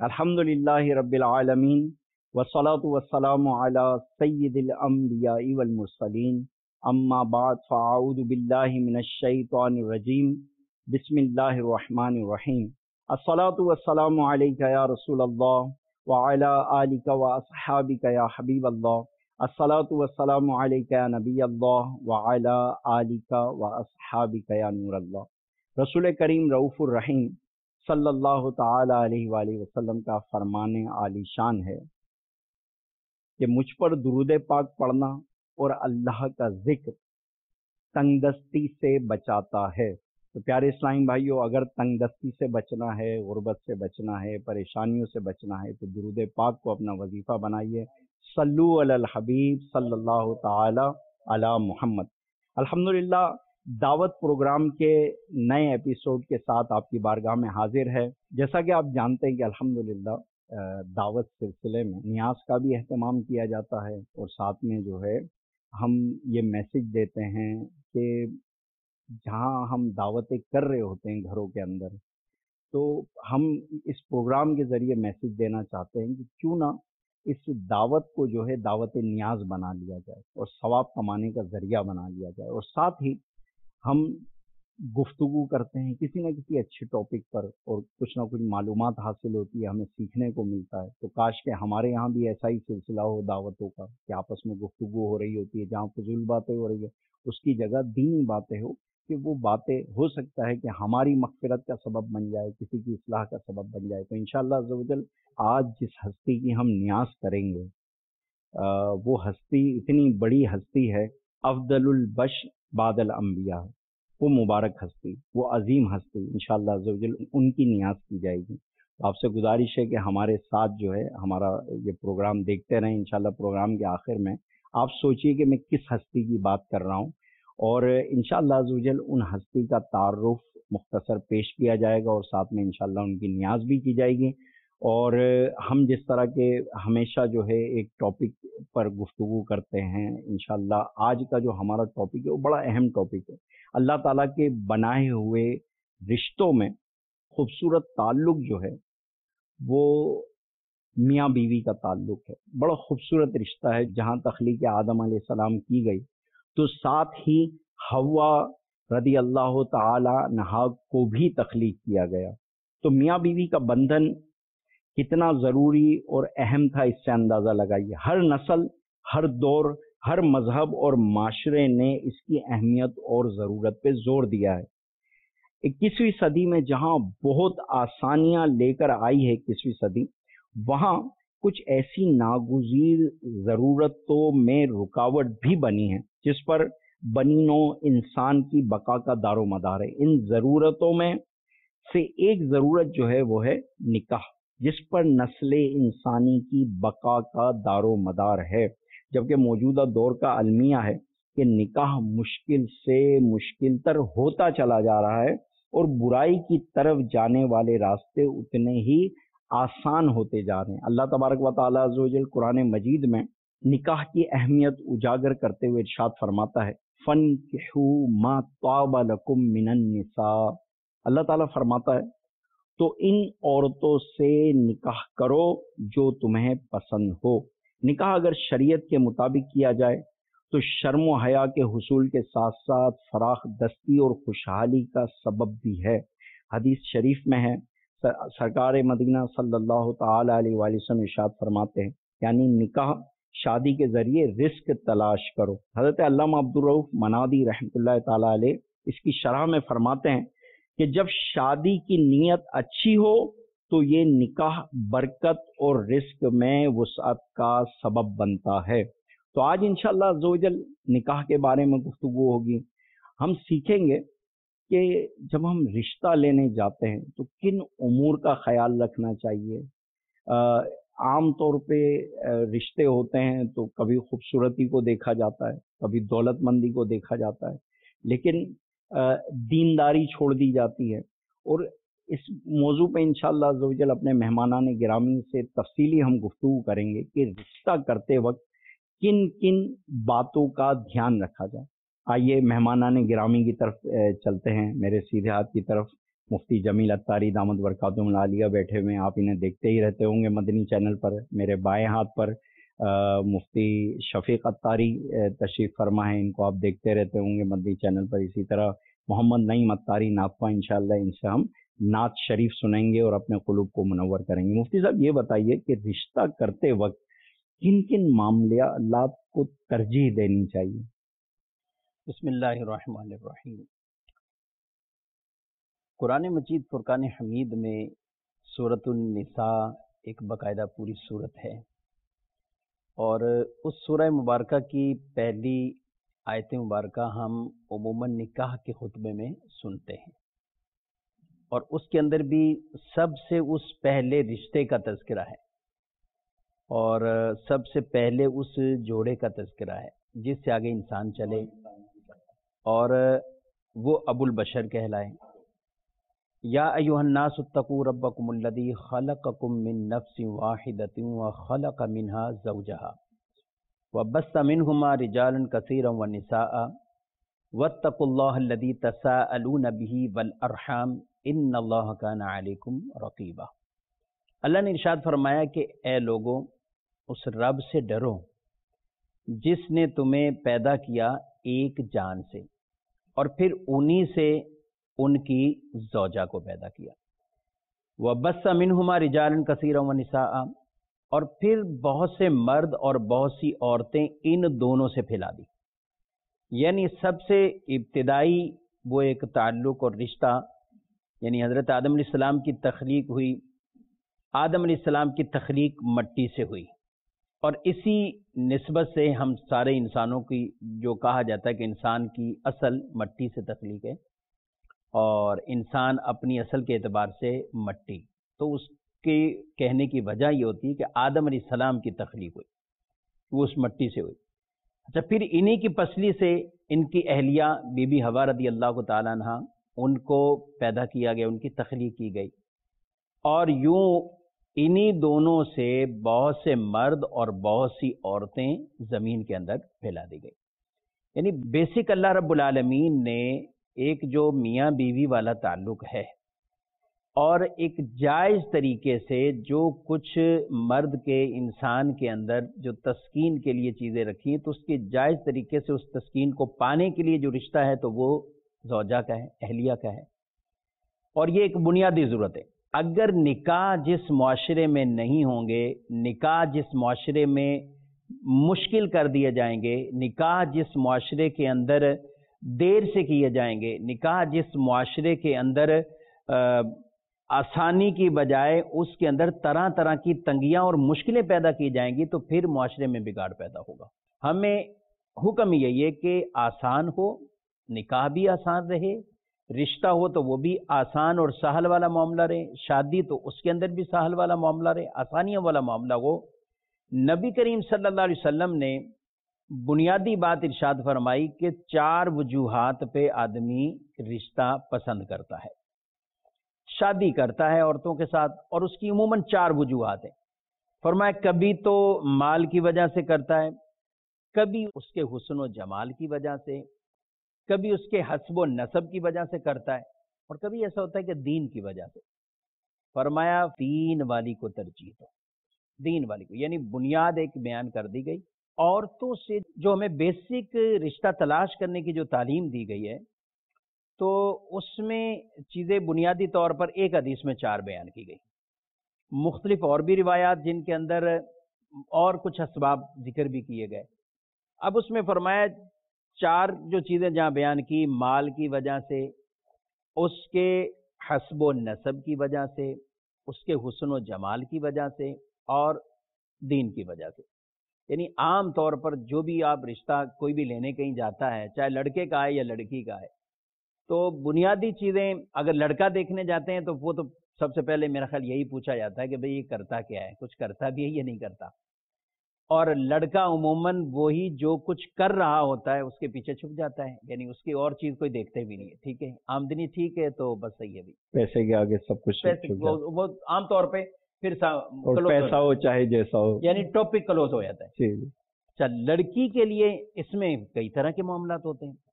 الحمدللہ رب العالمین والصلاة والسلام علی سید الانبیاء والمرسلین اما بعد فاعوذ باللہ من الشیطان الرجیم بسم اللہ الرحمن الرحیم الصلاة والسلام علیک یا رسول اللہ وعلی آلک واصحابک یا حبیب اللہ الصلاة والسلام علیک یا نبی اللہ وعلی آلک واصحابک یا نور اللہ۔ رسول کریم رؤوف الرحیم صلی اللہ تعالی علیہ وآلہ وسلم کا فرمان عالی شان ہے کہ مجھ پر درود پاک پڑھنا اور اللہ کا ذکر تنگ دستی سے بچاتا ہے۔ تو پیارے اسلامی بھائیوں، اگر تنگ دستی سے بچنا ہے، غربت سے بچنا ہے، پریشانیوں سے بچنا ہے تو درود پاک کو اپنا وظیفہ بنائیے۔ صلو علی الحبیب صلی اللہ تعالی علی محمد۔ الحمدللہ دعوت پروگرام کے نئے ایپیسوڈ کے ساتھ آپ کی بارگاہ میں حاضر ہے۔ جیسا کہ آپ جانتے ہیں کہ الحمدللہ دعوت سلسلے میں نیاز کا بھی اہتمام کیا جاتا ہے، اور ساتھ میں جو ہے ہم یہ میسج دیتے ہیں کہ جہاں ہم دعوتیں کر رہے ہوتے ہیں گھروں کے اندر، تو ہم اس پروگرام کے ذریعے میسج دینا چاہتے ہیں کہ کیوں نہ اس دعوت کو جو ہے دعوت نیاز بنا لیا جائے اور ثواب کمانے کا ذریعہ بنا لیا جائے، اور ساتھ ہی ہم گفتگو کرتے ہیں کسی نہ کسی اچھے ٹاپک پر، اور کچھ نہ کچھ معلومات حاصل ہوتی ہے، ہمیں سیکھنے کو ملتا ہے۔ تو کاش کہ ہمارے یہاں بھی ایسا ہی سلسلہ ہو دعوتوں کا، کہ آپس میں گفتگو ہو رہی ہوتی ہے، جہاں فضول باتیں ہو رہی ہے اس کی جگہ دینی باتیں ہو، کہ وہ باتیں ہو سکتا ہے کہ ہماری مغفرت کا سبب بن جائے، کسی کی اصلاح کا سبب بن جائے۔ تو انشاءاللہ عز و جل آج جس ہستی کی ہم نیاز کریں گے وہ ہستی اتنی بڑی ہستی ہے، افضل البشر بعد الانبیاء، وہ مبارک ہستی، وہ عظیم ہستی، انشاءاللہ عز و جل ان کی نیاز کی جائے گی۔ آپ سے گزارش ہے کہ ہمارے ساتھ جو ہے ہمارا یہ پروگرام دیکھتے رہیں۔ انشاءاللہ پروگرام کے آخر میں آپ سوچئے کہ میں کس ہستی کی بات کر رہا ہوں، اور انشاءاللہ عز و جل ان ہستی کا تعارف مختصر پیش کیا جائے گا، اور ساتھ میں انشاءاللہ ان کی نیاز بھی کی جائے گی۔ اور ہم جس طرح کے ہمیشہ جو ہے ایک ٹاپک پر گفتگو کرتے ہیں، انشاءاللہ آج کا جو ہمارا ٹاپک ہے وہ بڑا اہم ٹاپک ہے۔ اللہ تعالیٰ کے بنائے ہوئے رشتوں میں خوبصورت تعلق جو ہے وہ میاں بیوی کا تعلق ہے۔ بڑا خوبصورت رشتہ ہے، جہاں تخلیق آدم علیہ السلام کی گئی تو ساتھ ہی حوا رضی اللہ تعالی عنہا کو بھی تخلیق کیا گیا۔ تو میاں بیوی کا بندھن کتنا ضروری اور اہم تھا، اس سے اندازہ لگائیے۔ ہر نسل، ہر دور، ہر مذہب اور معاشرے نے اس کی اہمیت اور ضرورت پہ زور دیا ہے۔ 21ویں صدی میں جہاں بہت آسانیاں لے کر آئی ہے 21ویں صدی، وہاں کچھ ایسی ناگزیر ضرورتوں میں رکاوٹ بھی بنی ہے جس پر بنی نوع انسان کی بقا کا دار و مدار ہے۔ ان ضرورتوں میں سے ایک ضرورت جو ہے وہ ہے نکاح، جس پر نسل انسانی کی بقا کا دار و مدار ہے، جبکہ موجودہ دور کا المیہ ہے کہ نکاح مشکل سے مشکل تر ہوتا چلا جا رہا ہے، اور برائی کی طرف جانے والے راستے اتنے ہی آسان ہوتے جا رہے ہیں۔ اللہ تبارک و تعالیٰ عز و جل قرآن مجید میں نکاح کی اہمیت اجاگر کرتے ہوئے ارشاد فرماتا ہے، فَانْكِحُوا مَا طَابَ لَكُم مِّنَ النِّسَاءِ۔ اللہ تعالیٰ فرماتا ہے تو ان عورتوں سے نکاح کرو جو تمہیں پسند ہو۔ نکاح اگر شریعت کے مطابق کیا جائے تو شرم و حیا کے حصول کے ساتھ ساتھ فراخ دستی اور خوشحالی کا سبب بھی ہے۔ حدیث شریف میں ہے، سرکار مدینہ صلی اللہ تعالی علیہ وآلہ وسلم ارشاد فرماتے ہیں، یعنی نکاح شادی کے ذریعے رزق تلاش کرو۔ حضرت علامہ عبدالرؤف منادی رحمۃ اللہ تعالی علیہ اس کی شرح میں فرماتے ہیں کہ جب شادی کی نیت اچھی ہو تو یہ نکاح برکت اور رزق میں وسعت کا سبب بنتا ہے۔ تو آج انشاءاللہ عز و جل نکاح کے بارے میں گفتگو ہوگی۔ ہم سیکھیں گے کہ جب ہم رشتہ لینے جاتے ہیں تو کن امور کا خیال رکھنا چاہیے۔ عام طور پہ رشتے ہوتے ہیں تو کبھی خوبصورتی کو دیکھا جاتا ہے، کبھی دولت مندی کو دیکھا جاتا ہے، لیکن دینداری چھوڑ دی جاتی ہے۔ اور اس موضوع پہ انشاءاللہ عز و جل اپنے مہمانان گرامی سے تفصیلی ہم گفتگو کریں گے کہ رشتہ کرتے وقت کن کن باتوں کا دھیان رکھا جائے۔ آئیے مہمانان گرامی کی طرف چلتے ہیں، میرے سیدھے ہاتھ کی طرف مفتی جمیل اتاری دامت برکاتہم العالیہ بیٹھے ہوئے ہیں، آپ انہیں دیکھتے ہی رہتے ہوں گے مدنی چینل پر۔ میرے بائیں ہاتھ پر مفتی شفیق اتاری تشریف فرما ہے، ان کو آپ دیکھتے رہتے ہوں گے مدنی چینل پر۔ اسی طرح محمد نعیم اتاری ناطقہ، انشاءاللہ ان سے ہم نعت شریف سنیں گے اور اپنے قلوب کو منور کریں گے۔ مفتی صاحب یہ بتائیے کہ رشتہ کرتے وقت کن کن معاملات کو ترجیح دینی چاہیے؟ بسم اللہ الرحمن الرحیم۔ قرآن مجید فرقان حمید میں سورۃ النساء ایک باقاعدہ پوری سورت ہے، اور اس سورہ مبارکہ کی پہلی آیت مبارکہ ہم عموماً نکاح کے خطبے میں سنتے ہیں، اور اس کے اندر بھی سب سے اس پہلے رشتے کا تذکرہ ہے، اور سب سے پہلے اس جوڑے کا تذکرہ ہے جس سے آگے انسان چلے، اور وہ ابو البشر کہلائے۔ یا ایھا الناس اتقوا ربکم الذی خلقکم من نفس واحدۃ وخلق منها زوجها وبث منہما رجالا کثیرا ونساء واتقوا اللہ الذی تساءلون به والارحام ان اللہ کان علیکم رقیبا۔ اللہ نے ارشاد فرمایا کہ اے لوگوں، اس رب سے ڈرو جس نے تمہیں پیدا کیا ایک جان سے، اور پھر انہی سے ان کی زوجہ کو پیدا کیا۔ وَبَثَّ مِنْهُمَا رِجَالًا كَثِيرًا وَنِسَاءً، اور پھر بہت سے مرد اور بہت سی عورتیں ان دونوں سے پھیلا دی۔ یعنی سب سے ابتدائی وہ ایک تعلق اور رشتہ، یعنی حضرت آدم علیہ السلام کی تخلیق ہوئی، آدم علیہ السلام کی تخلیق مٹی سے ہوئی، اور اسی نسبت سے ہم سارے انسانوں کی جو کہا جاتا ہے کہ انسان کی اصل مٹی سے تخلیق ہے، اور انسان اپنی اصل کے اعتبار سے مٹی، تو اس کے کہنے کی وجہ یہ ہوتی ہے کہ آدم علیہ السلام کی تخلیق ہوئی، وہ اس مٹی سے ہوئی۔ اچھا، پھر انہی کی پسلی سے ان کی اہلیہ بی بی حوا رضی اللہ تعالیٰ عنہ، ان کو پیدا کیا گیا، ان کی تخلیق کی گئی، اور یوں انہی دونوں سے بہت سے مرد اور بہت سی عورتیں زمین کے اندر پھیلا دی گئی۔ یعنی بیسک اللہ رب العالمین نے ایک جو میاں بیوی والا تعلق ہے، اور ایک جائز طریقے سے جو کچھ مرد کے انسان کے اندر جو تسکین کے لیے چیزیں رکھی، تو اس کے جائز طریقے سے اس تسکین کو پانے کے لیے جو رشتہ ہے تو وہ زوجہ کا ہے، اہلیہ کا ہے، اور یہ ایک بنیادی ضرورت ہے۔ اگر نکاح جس معاشرے میں نہیں ہوں گے، نکاح جس معاشرے میں مشکل کر دیے جائیں گے، نکاح جس معاشرے کے اندر دیر سے کیے جائیں گے، نکاح جس معاشرے کے اندر آسانی کی بجائے اس کے اندر طرح طرح کی تنگیاں اور مشکلیں پیدا کی جائیں گی، تو پھر معاشرے میں بگاڑ پیدا ہوگا۔ ہمیں حکم یہی ہے کہ آسان ہو، نکاح بھی آسان رہے، رشتہ ہو تو وہ بھی آسان اور سہل والا معاملہ رہے، شادی تو اس کے اندر بھی سہل والا معاملہ رہے، آسانیاں والا معاملہ ہو۔ نبی کریم صلی اللہ علیہ وسلم نے بنیادی بات ارشاد فرمائی کہ 4 وجوہات پہ آدمی رشتہ پسند کرتا ہے، شادی کرتا ہے عورتوں کے ساتھ، اور اس کی عموماً 4 وجوہات ہیں۔ فرمایا کبھی تو مال کی وجہ سے کرتا ہے، کبھی اس کے حسن و جمال کی وجہ سے، کبھی اس کے حسب و نسب کی وجہ سے کرتا ہے، اور کبھی ایسا ہوتا ہے کہ دین کی وجہ سے۔ فرمایا دین والی کو ترجیح دو، دین والی کو، یعنی بنیاد ایک بیان کر دی گئی۔ عورتوں سے جو ہمیں بیسک رشتہ تلاش کرنے کی جو تعلیم دی گئی ہے، تو اس میں چیزیں بنیادی طور پر ایک حدیث میں 4 بیان کی گئی، مختلف اور بھی روایات جن کے اندر اور کچھ اسباب ذکر بھی کیے گئے۔ اب اس میں فرمایا 4 جو چیزیں جہاں بیان کی، مال کی وجہ سے، اس کے حسب و نسب کی وجہ سے، اس کے حسن و جمال کی وجہ سے، اور دین کی وجہ سے۔ یعنی عام طور پر جو بھی آپ رشتہ کوئی بھی لینے کہیں جاتا ہے، چاہے لڑکے کا ہے یا لڑکی کا ہے، تو بنیادی چیزیں اگر لڑکا دیکھنے جاتے ہیں تو وہ تو سب سے پہلے میرا خیال یہی پوچھا جاتا ہے کہ بھئی یہ کرتا کیا ہے، کچھ کرتا بھی ہے یا نہیں کرتا، اور لڑکا عموماً وہی جو کچھ کر رہا ہوتا ہے اس کے پیچھے چھپ جاتا ہے، یعنی اس کی اور چیز کوئی دیکھتے بھی نہیں ہے۔ ٹھیک ہے، آمدنی ٹھیک ہے تو بس صحیح ہے، بھی پیسے کے آگے سب کچھ وہ عام طور پہ پھر پیسہ ہو چاہے جیسا ہو، یعنی ٹاپک کلوز ہو جاتا ہے۔ جی۔ اچھا، لڑکی کے لیے اس میں کئی طرح کے معاملات ہوتے ہیں۔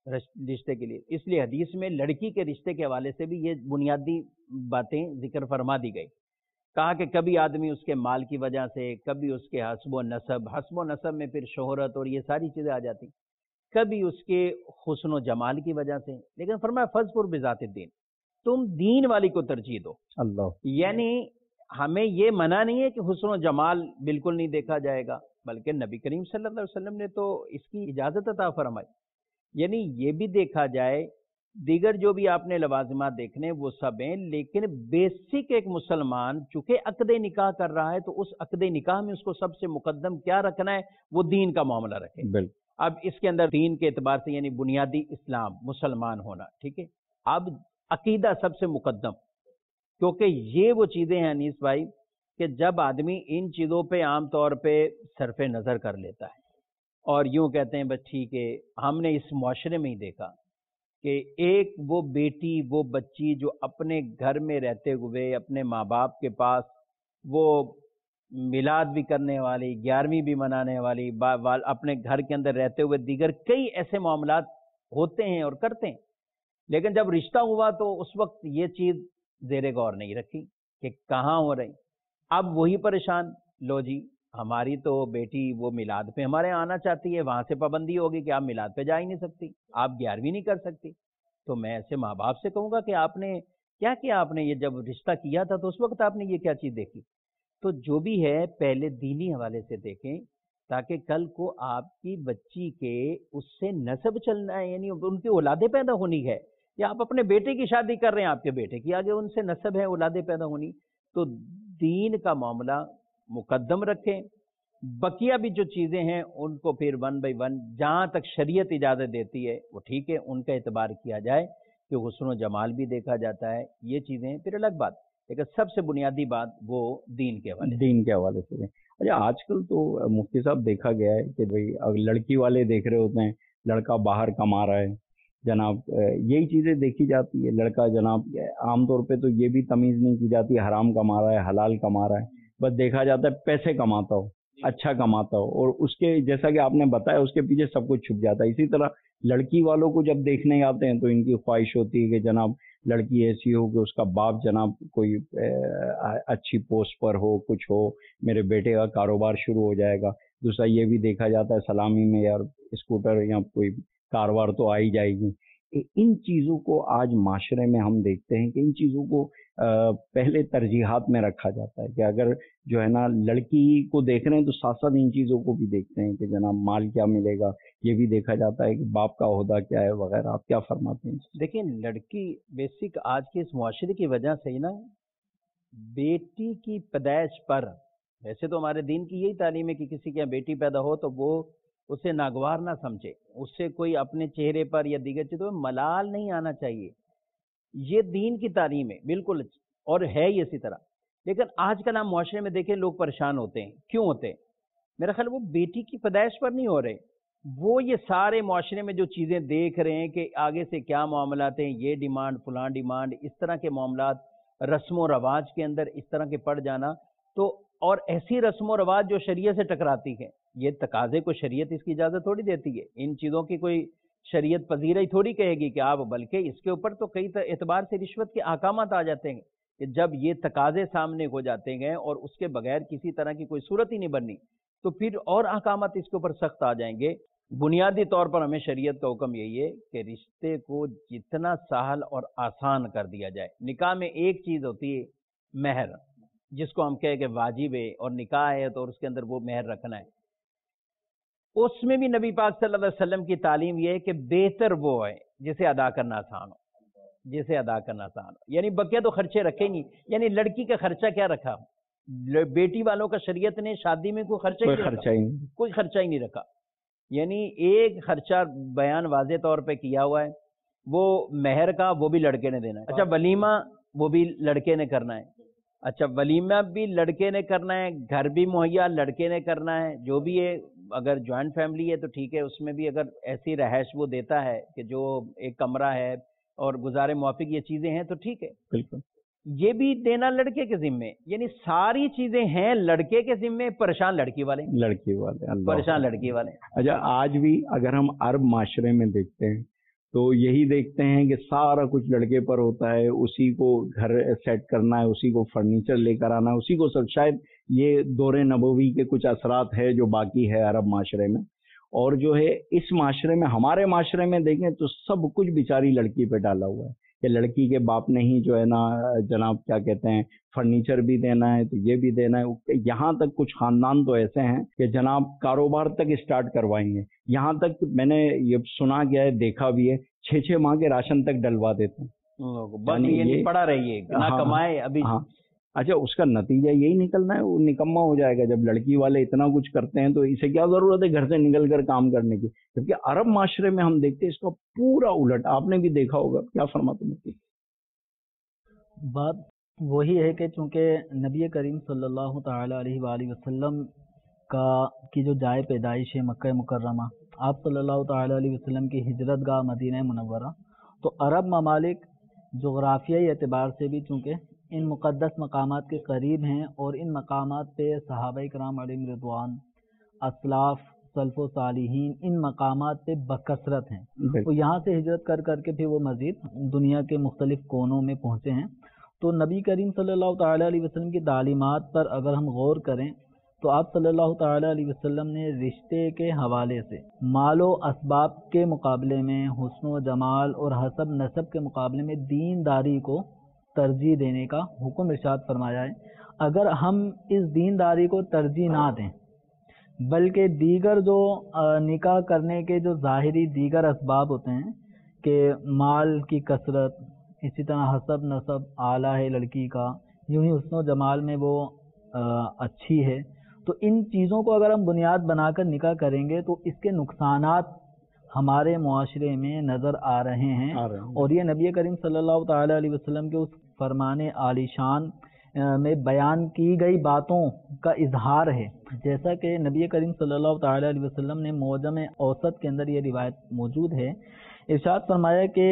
رشتے کے لیے. اس لیے حدیث میں لڑکی کے رشتے کے حوالے سے بھی یہ بنیادی باتیں ذکر فرما دی گئی. کہا کہ کبھی آدمی اس کے مال کی وجہ سے، کبھی اس کے حسب و نسب میں پھر شہرت اور یہ ساری چیزیں آ جاتی، کبھی اس کے حسن و جمال کی وجہ سے. لیکن فرمایا فَاظْفُرْ بِذَاتِ الدِّین، تم دین والی کو ترجیح دو. اللہ. یعنی ہمیں یہ منع نہیں ہے کہ حسن و جمال بالکل نہیں دیکھا جائے گا، بلکہ نبی کریم صلی اللہ علیہ وسلم نے تو اس کی اجازت عطا فرمائی. یعنی یہ بھی دیکھا جائے، دیگر جو بھی آپ نے لوازمات دیکھنے وہ سب ہیں، لیکن بیسک ایک مسلمان چونکہ عقد نکاح کر رہا ہے تو اس عقد نکاح میں اس کو سب سے مقدم کیا رکھنا ہے؟ وہ دین کا معاملہ رکھے. بالکل. اب اس کے اندر دین کے اعتبار سے یعنی بنیادی اسلام، مسلمان ہونا، ٹھیک ہے. اب عقیدہ سب سے مقدم، کیونکہ یہ وہ چیزیں ہیں انیس بھائی کہ جب آدمی ان چیزوں پہ عام طور پہ صرف نظر کر لیتا ہے اور یوں کہتے ہیں بس ٹھیک ہے. ہم نے اس معاشرے میں ہی دیکھا کہ ایک وہ بیٹی، وہ بچی جو اپنے گھر میں رہتے ہوئے اپنے ماں باپ کے پاس وہ میلاد بھی کرنے والی، 11ویں بھی منانے والی، اپنے گھر کے اندر رہتے ہوئے دیگر کئی ایسے معاملات ہوتے ہیں اور کرتے ہیں، لیکن جب رشتہ ہوا تو اس وقت یہ چیز زیر غور نہیں رکھی کہ کہاں ہو رہی. اب وہی پریشان، لو جی ہماری تو بیٹی وہ میلاد پہ ہمارے یہاں آنا چاہتی ہے، وہاں سے پابندی ہوگی کہ آپ میلاد پہ جا ہی نہیں سکتی، آپ 11ویں نہیں کر سکتی. تو میں ایسے ماں باپ سے کہوں گا کہ آپ نے کیا کیا؟ آپ نے یہ جب رشتہ کیا تھا تو اس وقت آپ نے یہ کیا چیز دیکھی؟ تو جو بھی ہے پہلے دینی حوالے سے دیکھیں تاکہ کل کو آپ کی بچی کے اس سے نسب چلنا ہے، یعنی ان کی اولادیں پیدا ہونی ہے، یا آپ اپنے بیٹے کی شادی کر رہے ہیں، آپ کے بیٹے کی آگے ان سے نسب ہے، اولادیں پیدا ہونی. تو دین کا معاملہ مقدم رکھیں. بقیہ بھی جو چیزیں ہیں ان کو پھر 1 بائی 1 جہاں تک شریعت اجازت دیتی ہے وہ ٹھیک ہے، ان کا اعتبار کیا جائے کہ حسن و جمال بھی دیکھا جاتا ہے، یہ چیزیں پھر الگ بات. لیکن سب سے بنیادی بات وہ دین کے حوالے سے. اچھا آج کل تو مفتی صاحب دیکھا گیا ہے کہ بھائی اگر لڑکی والے دیکھ رہے ہوتے ہیں، لڑکا باہر کما رہا ہے جناب، یہی چیزیں دیکھی جاتی ہے. لڑکا جناب عام طور پہ تو یہ بھی تمیز نہیں کی جاتی حرام کما رہا ہے حلال کما رہا ہے، بس دیکھا جاتا ہے پیسے کماتا ہو، اچھا کماتا ہو، اور اس کے جیسا کہ آپ نے بتایا اس کے پیچھے سب کچھ چھپ جاتا ہے. اسی طرح لڑکی والوں کو جب دیکھنے آتے ہیں تو ان کی خواہش ہوتی ہے کہ جناب لڑکی ایسی ہو کہ اس کا باپ جناب کوئی اچھی پوسٹ پر ہو، کچھ ہو، میرے بیٹے کا کاروبار شروع ہو جائے گا. دوسرا یہ بھی دیکھا جاتا ہے سلامی میں یار اسکوٹر یا کوئی کاروبار تو آ ہی جائے گی. ان چیزوں کو آج معاشرے میں ہم دیکھتے ہیں کہ ان چیزوں کو پہلے ترجیحات میں رکھا جاتا ہے کہ اگر جو ہے نا لڑکی کو دیکھ رہے ہیں تو ساتھ ساتھ ان چیزوں کو بھی دیکھتے ہیں کہ جناب مال کیا ملے گا، یہ بھی دیکھا جاتا ہے کہ باپ کا عہدہ کیا ہے وغیرہ. آپ کیا فرماتے ہیں؟ دیکھیں لڑکی بیسک آج کے اس معاشرے کی وجہ سے ہی نا بیٹی کی پیدائش پر، ویسے تو ہمارے دین کی یہی تعلیم ہے کہ کسی کے یہاں بیٹی پیدا ہو تو وہ اسے ناگوار نہ سمجھے، اس سے کوئی اپنے چہرے پر یا دیگر چیزوں میں ملال نہیں آنا چاہیے. یہ دین کی تعلیم ہے بالکل، اور ہے ہی اسی طرح. لیکن آج کل ہم معاشرے میں دیکھیں لوگ پریشان ہوتے ہیں. کیوں ہوتے ہیں؟ میرا خیال وہ بیٹی کی پیدائش پر نہیں ہو رہے، وہ یہ سارے معاشرے میں جو چیزیں دیکھ رہے ہیں کہ آگے سے کیا معاملات ہیں، یہ ڈیمانڈ فلاں ڈیمانڈ، اس طرح کے معاملات رسم و رواج کے اندر اس طرح کے پڑ جانا. تو اور ایسی رسم و رواج جو شریعت سے ٹکراتی ہے، یہ تقاضے کو شریعت اس کی اجازت تھوڑی دیتی ہے. ان چیزوں کی کوئی شریعت پذیرہ ہی تھوڑی کہے گی کہ آپ، بلکہ اس کے اوپر تو کئی اعتبار سے رشوت کے احکامات آ جاتے ہیں کہ جب یہ تقاضے سامنے ہو جاتے ہیں اور اس کے بغیر کسی طرح کی کوئی صورت ہی نہیں بننی تو پھر اور احکامات اس کے اوپر سخت آ جائیں گے. بنیادی طور پر ہمیں شریعت کا حکم یہی ہے کہ رشتے کو جتنا سہل اور آسان کر دیا جائے. نکاح میں ایک چیز ہوتی ہے مہر، جس کو ہم کہیں کہ واجب ہے، اور نکاح ہے تو اس کے اندر وہ مہر رکھنا ہے. اس میں بھی نبی پاک صلی اللہ علیہ وسلم کی تعلیم یہ ہے کہ بہتر وہ ہے جسے ادا کرنا آسان ہو، یعنی بقیہ تو خرچے رکھے نہیں. یعنی لڑکی کا خرچہ کیا رکھا؟ بیٹی والوں کا شریعت نے شادی میں کوئی خرچہ ہی نہیں رکھا. یعنی ایک خرچہ بیان واضح طور پہ کیا ہوا ہے، وہ مہر کا، وہ بھی لڑکے نے دینا ہے. اچھا ولیمہ وہ بھی لڑکے نے کرنا ہے. اچھا ولیمہ بھی لڑکے نے کرنا ہے، گھر بھی مہیا لڑکے نے کرنا ہے. جو بھی ہے اگر جوائنٹ فیملی ہے تو ٹھیک ہے، اس میں بھی اگر ایسی رہائش وہ دیتا ہے کہ جو ایک کمرہ ہے اور گزارے موافق یہ چیزیں ہیں تو ٹھیک ہے، بالکل یہ بھی دینا لڑکے کے ذمے. یعنی ساری چیزیں ہیں لڑکے کے ذمے، پریشان لڑکی والے. اچھا آج بھی اگر ہم عرب معاشرے میں دیکھتے ہیں تو यही देखते हैं कि सारा कुछ लड़के पर होता है, उसी को घर सेट करना है, उसी को फर्नीचर लेकर आना है, उसी को सब। शायद ये दौरे नबवी के कुछ असरात है जो बाकी है अरब माशरे में। और जो है इस माशरे में, हमारे माशरे में देखें तो सब कुछ बेचारी लड़की पे डाला हुआ है कि लड़की के बाप ने ही जो है ना जनाब क्या कहते हैं फर्नीचर भी देना है, तो ये भी देना है। यहाँ तक कुछ खानदान तो ऐसे हैं कि जनाब कारोबार तक स्टार्ट करवाएंगे। यहाँ तक मैंने ये सुना गया है, देखा भी है, 6-6 माह के राशन तक डलवा देते हैं। बस ये नहीं पड़ा रहिए ना, हाँ, कमाए अभी। हाँ, अच्छा, उसका नतीजा यही निकलना है, वो निकम्मा हो जाएगा। जब लड़की वाले इतना कुछ करते हैं तो इसे क्या जरूरत है घर से निकल कर काम करने की। जबकि अरब माशरे में हम देखते हैं इसका पूरा उलट। आपने भी देखा होगा, क्या फरमाते हैं? बात वही है कि चूँकि नबी करीम सल्लल्लाहु ताला अलैहि वसल्लम की जो जाए पैदाइश है मक्का मुकर्रमा, आप सल्लल्लाहु ताला अलैहि वसल्लम की हिजरत गाह मदीना मुनव्वरा, तो अरब ममालिक जोग्राफियाई एतबार से भी चूँकि इन मुक़द्दस मकामात के करीब हैं और इन मकामात पे सहाबा किराम अलैहिम रिज़वान, असलाफ, सल्फ़ो सालिहीन इन मकामात पे बकसरत हैं। वो यहाँ से हिजरत कर करके फिर वो मज़ीद दुनिया के मुख्तलिफ़ कोनों में पहुँचे हैं। तो नबी करीम सल्लल्लाहु ताला अलैहि वसल्लम की तालीमात पर अगर हम गौर करें तो आप सल्लल्लाहु ताला अलैहि वसल्लम ने रिश्ते के हवाले से मालो असबाब के मुकाबले में, हुस्न व जमाल और हसब नसब के मुकाबले में दीनदारी को तरजीह देने का हुक्म इरशाद फरमाया है। अगर हम इस दीनदारी को तरजीह ना दें बल्कि दीगर जो निकाह करने के जो ज़ाहिरी दीगर असबाब होते हैं कि माल की कसरत, इसी तरह हसब नसब आला है लड़की का, यूं ही हुस्न व जमाल में वो अच्छी है, तो इन चीज़ों को अगर हम बुनियाद बनाकर निकाह करेंगे तो इसके नुकसानात हमारे मुआशरे में नज़र आ रहे हैं। और ये नबी करीम सल्लल्लाहु ताला अलैहि वसल्लम के उस फरमाने आलिशान में बयान की गई बातों का इजहार है। जैसा कि नबी करीम सल्लल्लाहु ताला अलैहि वसल्लम ने मौजम औसत के अंदर ये रिवायत मौजूद है, इरशाद फरमाया कि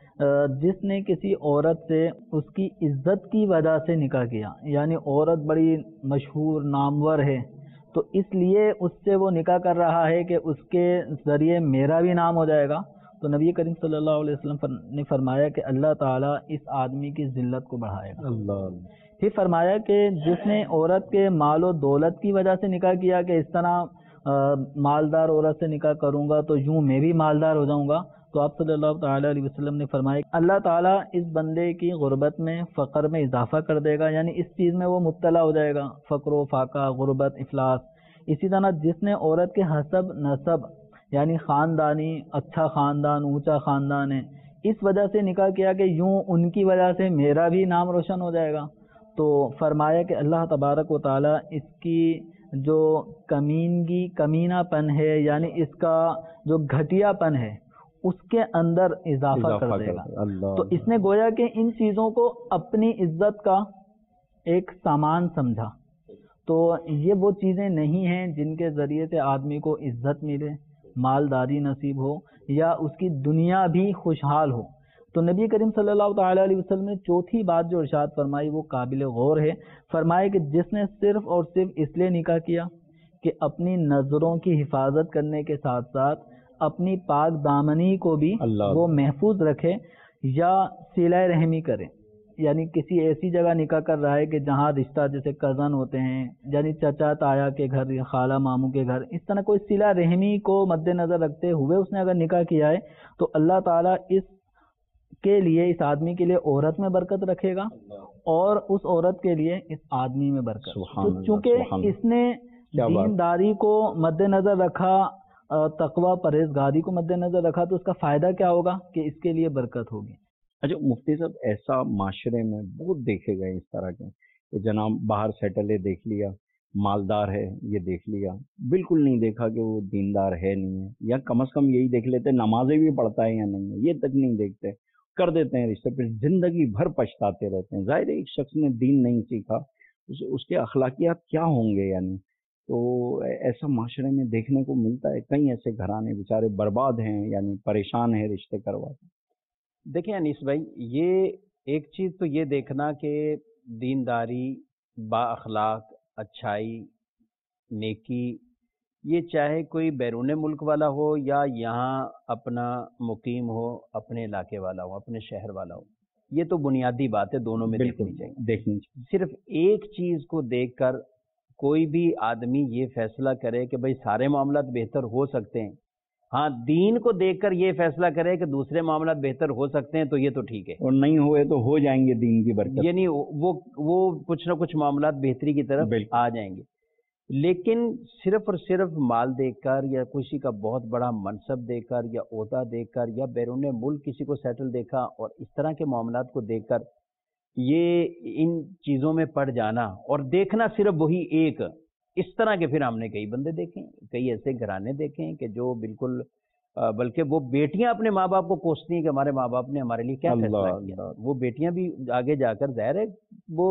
जिसने किसी औरत से उसकी इज्जत की वजह से निकाह किया, यानी औरत बड़ी मशहूर नामवर है तो इसलिए उससे वो निकाह कर रहा है कि उसके ज़रिए मेरा भी नाम हो जाएगा, तो नबी करीम सल्लल्लाहु अलैहि वसल्लम ने फरमाया कि अल्लाह ताला इस आदमी की ज़िल्लत को बढ़ाएगा। फिर फरमाया कि जिसने औरत के माल और दौलत की वजह से निकाह किया कि इस तरह मालदार औरत से निकाह करूँगा तो यूँ मैं भी मालदार हो जाऊँगा, तो आप सल्लल्लाहु ताला अलैहि वसल्लम ने फरमाया अल्लाह ताला इस बंदे की गुर्बत में, फ़क्र में इजाफा कर देगा, यानी इस चीज़ में वो मुब्तला हो जाएगा, फ़क्र फाका, गुर्बत, इफलास। इसी तरह जिसने औरत के हसब नसब यानी ख़ानदानी, अच्छा ख़ानदान, ऊंचा ख़ानदान है, इस वजह से निकाह किया कि यूँ उनकी वजह से मेरा भी नाम रोशन हो जाएगा, तो फरमाया कि अल्लाह तबारक व तआला इसकी जो कमीनापन है, यानी इसका जो घटियापन है उसके अंदर इजाफा कर देगा। तो इसने गोया कि इन चीज़ों को अपनी इज्जत का एक सामान समझा। तो ये वो चीज़ें नहीं हैं जिनके ज़रिए से आदमी को इज्जत मिले, मालदारी नसीब हो या उसकी दुनिया भी खुशहाल हो। तो नबी करीम सल्लल्लाहु ताला अलैहि वसल्लम ने चौथी बात जो इरशाद फरमाई वो काबिल गौर है। फरमाया कि जिसने सिर्फ़ और सिर्फ इसलिए निकाह किया कि अपनी नज़रों की हिफाजत करने के साथ साथ अपनी पाक दामनी को भी वो महफूज रखे या सिला रहमी करे, यानी किसी ऐसी जगह निकाह कर रहा है कि जहाँ रिश्ता जैसे कज़न होते हैं, यानी चचा ताया के घर या खाला मामू के घर, इस तरह कोई सिला रहमी को मद्देनज़र रखते हुए उसने अगर निकाह किया है तो अल्लाह ताला इस के लिए, इस आदमी के लिए औरत में बरकत रखेगा और उस औरत के लिए इस आदमी में बरकत। तो चूँकि इसने दीनदारी को मद्देनज़र रखा, तकवा परहेजगारी को मद्देनज़र रखा, तो उसका फ़ायदा क्या होगा कि इसके लिए बरकत होगी। अच्छा मुफ्ती साहब, ऐसा माशरे में बहुत देखे गए इस तरह के कि जनाब बाहर सेटल है, देख लिया, मालदार है ये देख लिया, बिल्कुल नहीं देखा कि वो दीनदार है नहीं है, या कम से कम यही देख लेते नमाजें भी पढ़ता है या नहीं है, ये तक नहीं देखते, कर देते हैं रिश्ते, फिर जिंदगी भर पछताते रहते हैं। जाहिर है एक शख्स ने दीन नहीं सीखा, उसके अखलाकियात क्या होंगे, यानी तो ऐसा माशरे में देखने को मिलता है। कई ऐसे घराने बेचारे बर्बाद हैं, यानी परेशान है रिश्ते करवाते। देखिए अनीस भाई, ये एक चीज़ तो ये देखना कि दीनदारी, बाअखलाक, अच्छाई, नेकी, یہ چاہے کوئی بیرون ملک والا ہو یا یہاں اپنا مقیم ہو، اپنے علاقے والا ہو، اپنے شہر والا ہو، یہ تو بنیادی بات ہے، دونوں میں بالکل دیکھنی چاہیے۔ دیکھنی چاہیے۔ صرف ایک چیز کو دیکھ کر کوئی بھی آدمی یہ فیصلہ کرے کہ بھئی سارے معاملات بہتر ہو سکتے ہیں، ہاں دین کو دیکھ کر یہ فیصلہ کرے کہ دوسرے معاملات بہتر ہو سکتے ہیں تو یہ تو ٹھیک ہے، اور نہیں ہوئے تو ہو جائیں گے دین کی برکت۔ یعنی وہ کچھ نہ کچھ معاملات بہتری کی طرف بالکل۔ آ جائیں گے۔ لیکن صرف اور صرف مال دیکھ کر یا کسی کا بہت بڑا منصب دیکھ کر یا عہدہ دیکھ کر یا بیرون ملک کسی کو سیٹل دیکھا اور اس طرح کے معاملات کو دیکھ کر یہ ان چیزوں میں پڑ جانا اور دیکھنا صرف وہی ایک، اس طرح کے پھر ہم نے کئی بندے دیکھے ہیں، کئی ایسے گھرانے دیکھے ہیں کہ جو بالکل بلکہ وہ بیٹیاں اپنے ماں باپ کو کوستی ہیں کہ ہمارے ماں باپ نے ہمارے لیے کیا اللہ فیصلہ کیا، اللہ۔ وہ بیٹیاں بھی آگے جا کر ظاہر ہے وہ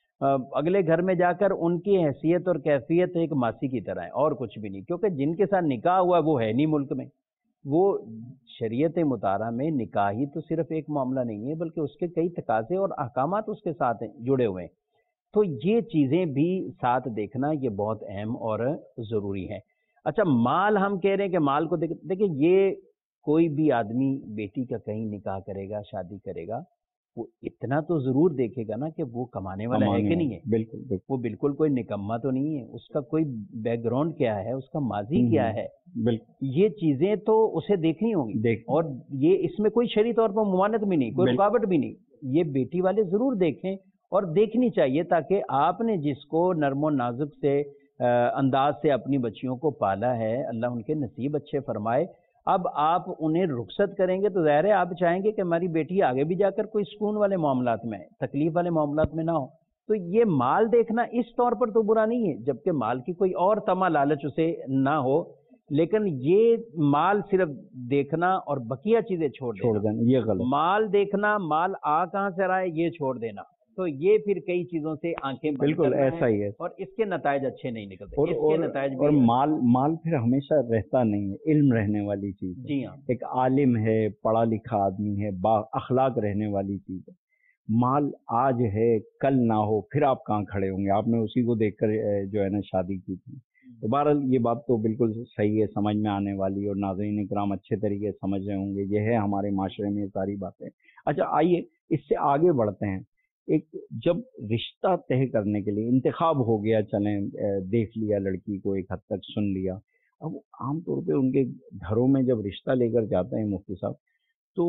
اگلے گھر میں جا کر ان کی حیثیت اور کیفیت ایک ماسی کی طرح ہے اور کچھ بھی نہیں، کیونکہ جن کے ساتھ نکاح ہوا وہ ہے نہیں ملک میں، وہ شریعت مطالعہ میں نکاح ہی تو صرف ایک معاملہ نہیں ہے بلکہ اس کے کئی تقاضے اور احکامات اس کے ساتھ ہیں جڑے ہوئے ہیں، تو یہ چیزیں بھی ساتھ دیکھنا یہ بہت اہم اور ضروری ہے۔ اچھا مال ہم کہہ رہے ہیں کہ مال کو دیکھیں یہ کوئی بھی آدمی بیٹی کا کہیں نکاح کرے گا شادی کرے گا وہ اتنا تو ضرور دیکھے گا نا کہ وہ کمانے والا ہے کہ نہیں ہے، بالکل بالکل وہ بالکل کوئی نکما تو نہیں ہے، اس کا کوئی بیک گراؤنڈ کیا ہے، اس کا ماضی کیا ہے، بالکل یہ چیزیں تو اسے دیکھنی ہوں گی اور یہ اس میں کوئی شرعی طور پر ممانعت بھی نہیں، کوئی رکاوٹ بھی نہیں، یہ بیٹی والے ضرور دیکھیں اور دیکھنی چاہیے تاکہ آپ نے جس کو نرم و نازک سے انداز سے اپنی بچیوں کو پالا ہے اللہ ان کے نصیب اچھے فرمائے، اب آپ انہیں رخصت کریں گے تو ظاہر ہے آپ چاہیں گے کہ ہماری بیٹی آگے بھی جا کر کوئی سکون والے معاملات میں تکلیف والے معاملات میں نہ ہو، تو یہ مال دیکھنا اس طور پر تو برا نہیں ہے جبکہ مال کی کوئی اور تما لالچ اسے نہ ہو، لیکن یہ مال صرف دیکھنا اور بقیہ چیزیں چھوڑ دینا یہ غلط، مال دیکھنا مال کہاں سے رہا ہے یہ چھوڑ دینا، تو یہ پھر کئی چیزوں سے آنکھیں بند بالکل کرنا ایسا ہی ہے، اور اس کے نتائج اچھے نہیں نکلتے، اس کے اور نتائج اور بھی مال پھر ہمیشہ رہتا نہیں ہے، علم رہنے والی چیز ہے، جی ہاں ایک عالم ہے پڑھا لکھا آدمی ہے با اخلاق رہنے والی چیز ہے، مال آج ہے کل نہ ہو پھر آپ کہاں کھڑے ہوں گے، آپ نے اسی کو دیکھ کر جو ہے نا شادی کی تھی، تو بہرحال یہ بات تو بالکل صحیح ہے سمجھ میں آنے والی اور ناظرین کرام اچھے طریقے سے سمجھ رہے ہوں گے، یہ ہے ہمارے معاشرے میں یہ ساری باتیں۔ اچھا آئیے اس سے آگے بڑھتے ہیں، ایک جب رشتہ طے کرنے کے لیے انتخاب ہو گیا، چلیں دیکھ لیا لڑکی کو ایک حد تک سن لیا، اب عام طور پہ ان کے گھروں میں جب رشتہ لے کر جاتے ہیں مفتی صاحب تو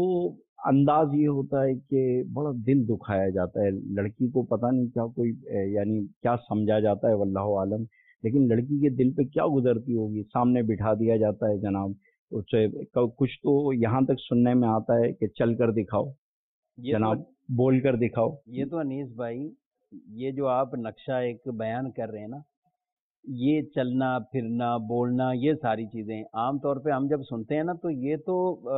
انداز یہ ہوتا ہے کہ بڑا دل دکھایا جاتا ہے، لڑکی کو پتہ نہیں کیا کوئی یعنی کیا سمجھا جاتا ہے واللہ عالم، لیکن لڑکی کے دل پہ کیا گزرتی ہوگی، سامنے بٹھا دیا جاتا ہے جناب، اسے کچھ تو یہاں تک سننے میں آتا ہے کہ چل کر دکھاؤ جناب، بول کر دکھاؤ۔ یہ تو انیس بھائی یہ جو آپ نقشہ ایک بیان کر رہے ہیں نا، یہ چلنا پھرنا بولنا یہ ساری چیزیں عام طور پہ ہم جب سنتے ہیں نا تو یہ تو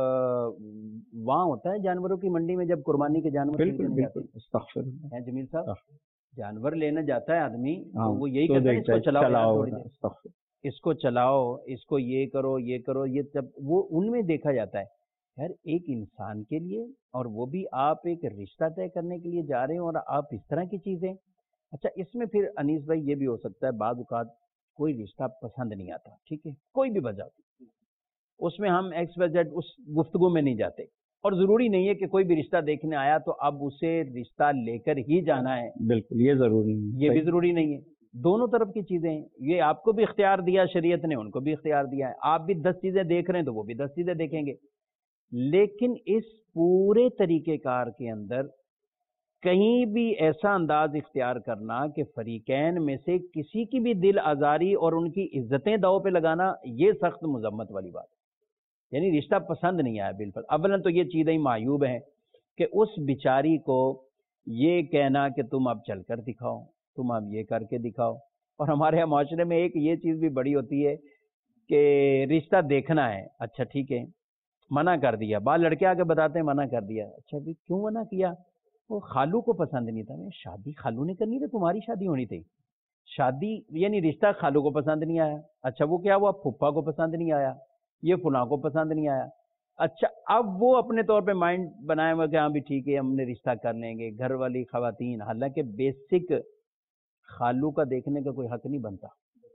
وہاں ہوتا ہے جانوروں کی منڈی میں جب قربانی کے جانور بالکل بالکل استغفر اللہ، ہیں جمیل صاحب، جانور لینے جاتا ہے آدمی ہاں تو وہ یہی کہتا ہے اس کو چلاؤ یار تھوڑی دیر، استغفر، اس کو چلاؤ، اس کو یہ کرو یہ کرو، یہ جب وہ ان میں دیکھا جاتا ہے یار ایک انسان کے لیے اور وہ بھی آپ ایک رشتہ طے کرنے کے لیے جا رہے ہیں اور آپ اس طرح کی چیزیں، اچھا اس میں پھر انیس بھائی یہ بھی ہو سکتا ہے بعض اوقات کوئی رشتہ پسند نہیں آتا، ٹھیک ہے کوئی بھی وجہ اس میں ہم ایکس وائی زیڈ اس گفتگو میں نہیں جاتے اور ضروری نہیں ہے کہ کوئی بھی رشتہ دیکھنے آیا تو اب اسے رشتہ لے کر ہی جانا ہے، بالکل یہ ضروری نہیں، یہ بھی ضروری نہیں ہے، دونوں طرف کی چیزیں ہیں، یہ آپ کو بھی اختیار دیا شریعت نے، ان کو بھی اختیار دیا ہے، آپ بھی 10 چیزیں دیکھ رہے ہیں تو وہ بھی 10 چیزیں دیکھیں گے، لیکن اس پورے طریقہ کار کے اندر کہیں بھی ایسا انداز اختیار کرنا کہ فریقین میں سے کسی کی بھی دل آزاری اور ان کی عزتیں داؤ پہ لگانا یہ سخت مذمت والی بات ہے، یعنی رشتہ پسند نہیں آیا بالکل، اولا تو یہ چیزیں معیوب ہیں کہ اس بیچاری کو یہ کہنا کہ تم اب چل کر دکھاؤ، تم اب یہ کر کے دکھاؤ، اور ہمارے معاشرے میں ایک یہ چیز بھی بڑی ہوتی ہے کہ رشتہ دیکھنا ہے، اچھا ٹھیک ہے منع کر دیا، بعض لڑکے آ کے بتاتے ہیں منع کر دیا، اچھا بھی کیوں منع کیا؟ وہ خالو کو پسند نہیں تھا، شادی خالو نے کرنی تھی، تمہاری شادی ہونی تھی، شادی یعنی رشتہ خالو کو پسند نہیں آیا، اچھا وہ کیا ہوا پھپھا کو پسند نہیں آیا، یہ فلاں کو پسند نہیں آیا، اچھا اب وہ اپنے طور پہ مائنڈ بنایا ہوا کہ ہاں بھی ٹھیک ہے ہم نے رشتہ کر لیں گے، گھر والی خواتین، حالانکہ بیسک خالو کا دیکھنے کا کوئی حق نہیں بنتا،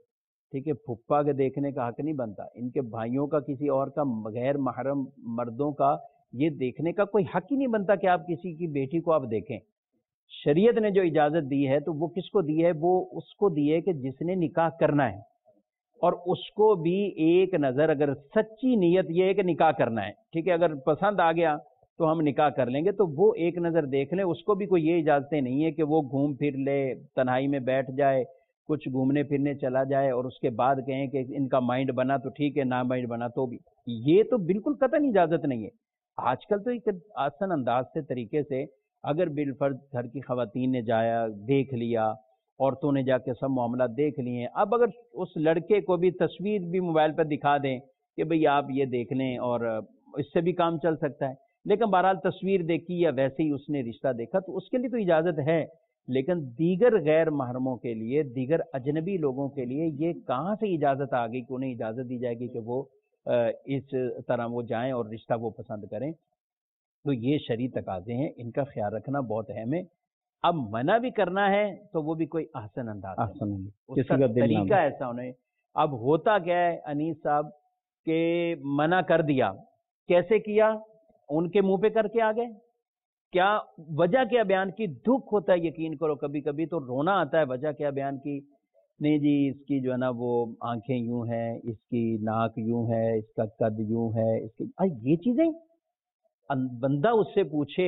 ٹھیک ہے، پھپھا کے دیکھنے کا حق نہیں بنتا، ان کے بھائیوں کا کسی اور کا غیر محرم مردوں کا یہ دیکھنے کا کوئی حق ہی نہیں بنتا کہ آپ کسی کی بیٹی کو آپ دیکھیں۔ شریعت نے جو اجازت دی ہے تو وہ کس کو دی ہے؟ وہ اس کو دی ہے کہ جس نے نکاح کرنا ہے، اور اس کو بھی ایک نظر، اگر سچی نیت یہ ہے کہ نکاح کرنا ہے، ٹھیک ہے، اگر پسند آ گیا تو ہم نکاح کر لیں گے، تو وہ ایک نظر دیکھ لیں، اس کو بھی کوئی یہ اجازتیں نہیں ہے کہ وہ گھوم پھر لے، تنہائی میں بیٹھ جائے، کچھ گھومنے پھرنے چلا جائے اور اس کے بعد کہیں کہ ان کا مائنڈ بنا تو ٹھیک ہے، نہ مائنڈ بنا تو بھی، یہ تو بالکل قطعاً اجازت نہیں ہے۔ آج کل تو ایک آسان انداز سے طریقے سے اگر بالفرض گھر کی خواتین نے جایا دیکھ لیا، عورتوں نے جا کے سب معاملات دیکھ لیے ہیں، اب اگر اس لڑکے کو بھی تصویر بھی موبائل پر دکھا دیں کہ بھئی آپ یہ دیکھ لیں، اور اس سے بھی کام چل سکتا ہے، لیکن بہرحال تصویر دیکھی یا ویسے ہی اس نے رشتہ دیکھا تو اس کے لیے تو اجازت ہے، لیکن دیگر غیر محرموں کے لیے، دیگر اجنبی لوگوں کے لیے یہ کہاں سے اجازت آ گئی کہ انہیں اجازت دی جائے گی کہ وہ اس طرح وہ جائیں اور رشتہ وہ پسند کریں؟ تو یہ شرعی تقاضے ہیں، ان کا خیال رکھنا بہت اہم ہے۔ اب منع بھی کرنا ہے تو وہ بھی کوئی احسن انداز ہے، اس کا طریقہ ایسا ہونے۔ اب ہوتا کیا ہے انیس صاحب کہ منع کر دیا، کیسے کیا؟ ان کے منہ پہ کر کے آ گئے، کیا وجہ کیا بیان کی؟ دکھ ہوتا ہے، یقین کرو کبھی کبھی تو رونا آتا ہے، وجہ کیا بیان کی؟ نہیں جی اس کی جو ہے نا وہ آنکھیں یوں ہیں، اس کی ناک یوں ہے، اس کا قد یوں ہے، اس کی یہ چیزیں بندہ اس سے پوچھے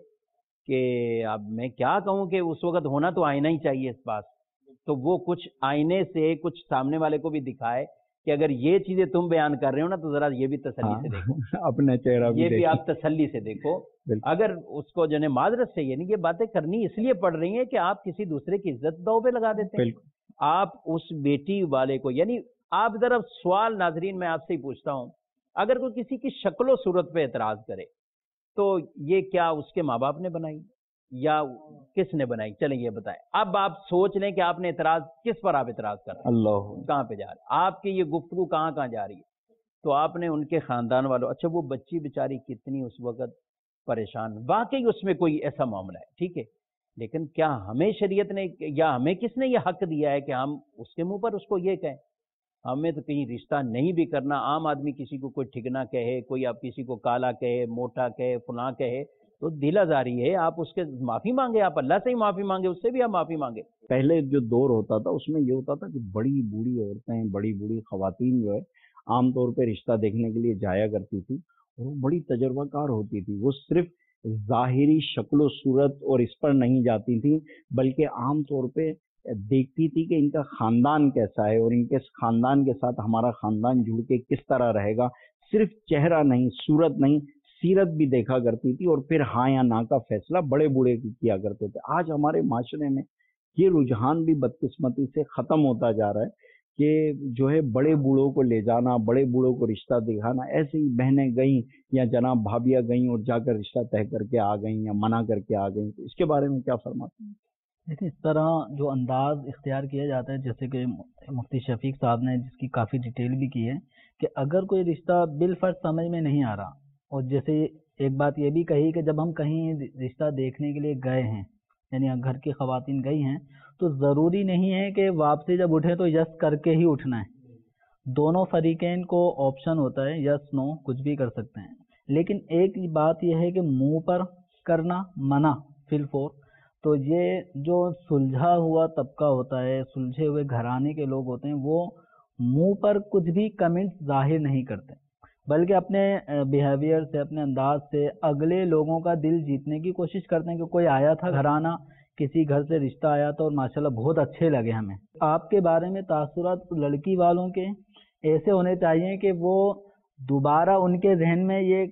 کہ اب میں کیا کہوں کہ اس وقت ہونا تو آئینہ ہی چاہیے اس پاس، تو وہ کچھ آئینے سے کچھ سامنے والے کو بھی دکھائے کہ اگر یہ چیزیں تم بیان کر رہے ہو نا تو ذرا یہ بھی تسلی سے دیکھو، اپنا چہرہ یہ بھی آپ تسلی سے دیکھو۔ اگر اس کو جو ہے معذرت سے یہ نہیں، یہ باتیں کرنی اس لیے پڑ رہی ہیں کہ آپ کسی دوسرے کی عزت داؤ پہ لگا دیتے ہیں۔ آپ اس بیٹی والے کو، یعنی آپ ذرا سوال ناظرین میں آپ سے ہی پوچھتا ہوں، اگر کوئی کسی کی شکل و صورت پہ اعتراض کرے تو یہ کیا اس کے ماں باپ نے بنائی یا کس نے بنائی؟ چلیں یہ بتائیں۔ اب آپ سوچ لیں کہ آپ نے اعتراض کس پر آپ اعتراض کر رہے ہیں، اللہ کہاں پہ جا رہے ہیں، آپ کی یہ گفتگو کہاں کہاں جا رہی ہے؟ تو آپ نے ان کے خاندان والوں، اچھا وہ بچی بیچاری کتنی اس وقت پریشان، واقعی اس میں کوئی ایسا معاملہ ہے، ٹھیک ہے، لیکن کیا ہمیں شریعت نے یا ہمیں کس نے یہ حق دیا ہے کہ ہم اس کے منہ پر اس کو یہ کہیں؟ ہمیں تو کہیں رشتہ نہیں بھی کرنا، عام آدمی کسی کو کوئی ٹھگنا کہے، کوئی آپ کسی کو کالا کہے، موٹا کہے، فلاں کہے تو دل آزاری ہے، آپ اس کے معافی مانگے، آپ اللہ سے ہی معافی مانگے، اس سے بھی آپ معافی مانگے۔ پہلے جو دور ہوتا تھا اس میں یہ ہوتا تھا کہ بڑی بوڑھی عورتیں، بڑی بوڑھی خواتین جو ہے عام طور پہ رشتہ دیکھنے کے لیے جایا کرتی تھی، اور وہ بڑی تجربہ کار ہوتی تھی، وہ صرف ظاہری شکل و صورت اور اس پر نہیں جاتی تھی بلکہ عام طور پہ دیکھتی تھی کہ ان کا خاندان کیسا ہے اور ان کے خاندان کے ساتھ ہمارا خاندان جڑ کے کس طرح رہے گا، صرف چہرہ نہیں، صورت نہیں، سیرت بھی دیکھا کرتی تھی، اور پھر ہاں یا نہ کا فیصلہ بڑے بوڑھے کیا کرتے تھے۔ آج ہمارے معاشرے میں یہ رجحان بھی بدقسمتی سے ختم ہوتا جا رہا ہے کہ جو ہے بڑے بوڑھوں کو لے جانا، بڑے بوڑھوں کو رشتہ دکھانا، ایسے ہی بہنیں گئیں یا جناب بھابیاں گئیں اور جا کر رشتہ طے کر کے آ گئیں یا منع کر کے آ گئیں، تو اس کے بارے میں کیا فرماتے ہیں؟ لیکن اس طرح جو انداز اختیار کیا جاتا ہے، جیسے کہ مفتی شفیق صاحب نے جس کی کافی ڈیٹیل بھی کی ہے، کہ اگر کوئی رشتہ بالفرض سمجھ میں نہیں آ رہا، اور جیسے ایک بات یہ بھی کہی کہ جب ہم کہیں رشتہ دیکھنے کے لیے گئے ہیں، یعنی گھر کی خواتین گئی ہیں، تو ضروری نہیں ہے کہ واپسی جب اٹھے تو یس کر کے ہی اٹھنا ہے، دونوں فریقین کو آپشن ہوتا ہے، یس نو کچھ بھی کر سکتے ہیں، لیکن ایک بات یہ ہے کہ منہ پر کرنا منع فی الفور، تو یہ جو سلجھا ہوا طبقہ ہوتا ہے، سلجھے ہوئے گھرانے کے لوگ ہوتے ہیں، وہ منہ پر کچھ بھی کمنٹ ظاہر نہیں کرتے، بلکہ اپنے بیہیویئر سے، اپنے انداز سے اگلے لوگوں کا دل جیتنے کی کوشش کرتے ہیں کہ کوئی آیا تھا گھرانہ، کسی گھر سے رشتہ آیا تھا اور ماشاءاللہ بہت اچھے لگے ہمیں۔ آپ کے بارے میں تاثرات لڑکی والوں کے ایسے ہونے چاہیے کہ وہ دوبارہ ان کے ذہن میں یہ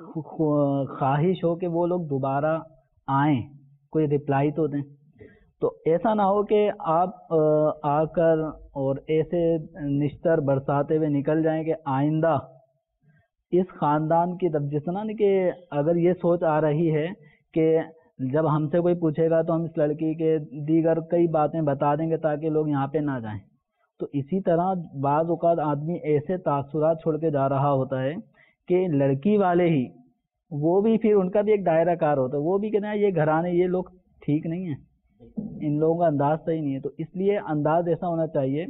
خواہش ہو کہ وہ لوگ دوبارہ آئیں، کوئی رپلائی تو دیں۔ تو ایسا نہ ہو کہ آپ آ کر اور ایسے نشتر برساتے ہوئے نکل جائیں کہ آئندہ اس خاندان کی طرف، جس طرح کہ اگر یہ سوچ آ رہی ہے کہ جب ہم سے کوئی پوچھے گا تو ہم اس لڑکی کے دیگر کئی باتیں بتا دیں گے تاکہ لوگ یہاں پہ نہ جائیں، تو اسی طرح بعض اوقات آدمی ایسے تاثرات چھوڑ کے جا رہا ہوتا ہے کہ لڑکی والے ہی، وہ بھی پھر ان کا بھی ایک دائرہ کار ہوتا ہے، وہ بھی کہنا ہے یہ گھرانے یہ لوگ ٹھیک نہیں ہیں، ان لوگوں کا انداز صحیح نہیں ہے، تو اس لیے انداز ایسا ہونا چاہیے